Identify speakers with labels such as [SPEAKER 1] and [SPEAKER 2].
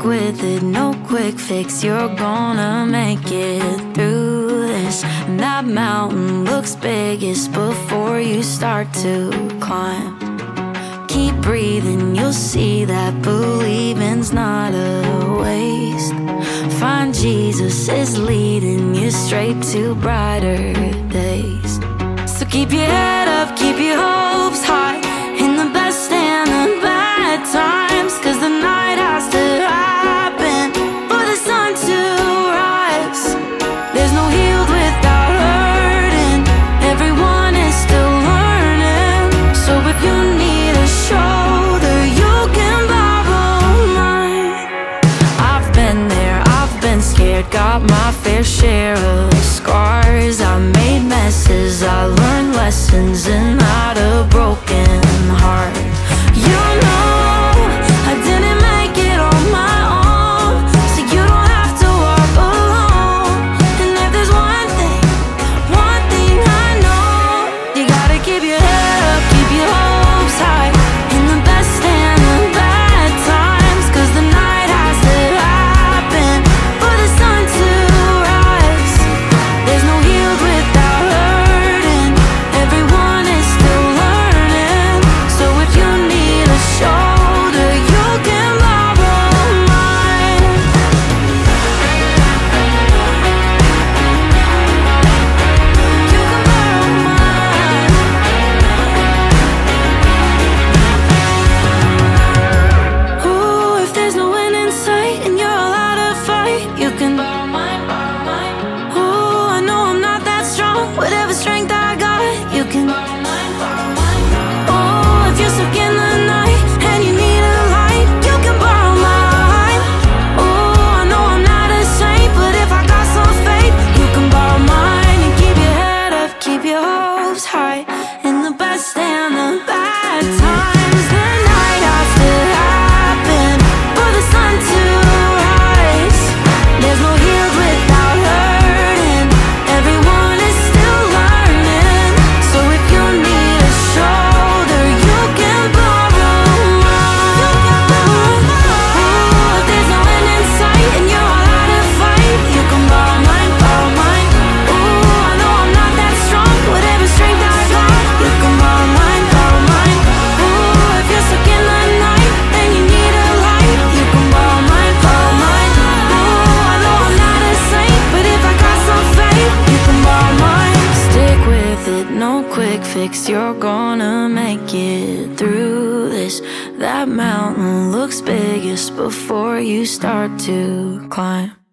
[SPEAKER 1] with it, no quick fix. You're gonna make it through this. And that mountain looks biggest before you start to climb. Keep breathing, you'll see that believing's not a waste. Find Jesus is leading you straight to brighter days. So keep your head up, keep your hopes high, in the best and the bad times. Cause the night has to happen for the sun to rise. There's no healed without hurting, everyone is still learning. So if you need a shoulder, you can borrow mine. I've been there, I've been scared, got my fair share of scars. I made messes, I learned lessons, and not a broken heart. You know I didn't make it on my own, so you don't have to walk alone. And if there's one thing I know, you gotta keep your head up, keep your hopes high, in the best and the bad times. Cause the night has to happen for the sun to rise. There's no healed without hurting, everyone is still learning. So if you need a shoulder, you can borrow mine. You can borrow mine. Ooh, if there's no end in sight and you're all out of fight, you can borrow mine, borrow mine. Ooh, I know I'm not that strong, whatever strength I got, you can borrow mine, borrow mine. Oh, if you're stuck in the night and you need a light, you can borrow mine. Oh, I know I'm not a saint, but if I got some faith, you can borrow mine. And keep your head up, keep your hopes high, in the best and the bad times. The night has to happen for the sun to rise. There's no healed without hurting, everyone is still learning. So if you need a shoulder, you can borrow mine. Ooh, if there's no end in sight and you're all out of fight, you can borrow mine, borrow mine. Ooh, I know I'm not that strong, whatever strength I got, you can borrow mine, borrow mine. Ooh, if you're stuck in the night and you need a light, you can borrow mine, borrow mine. Ooh, I know I'm not a saint, but if I got some faith, you can borrow mine. Stick with it, no quick fix. You're gonna make it through this. That mountain looks biggest before you start to climb.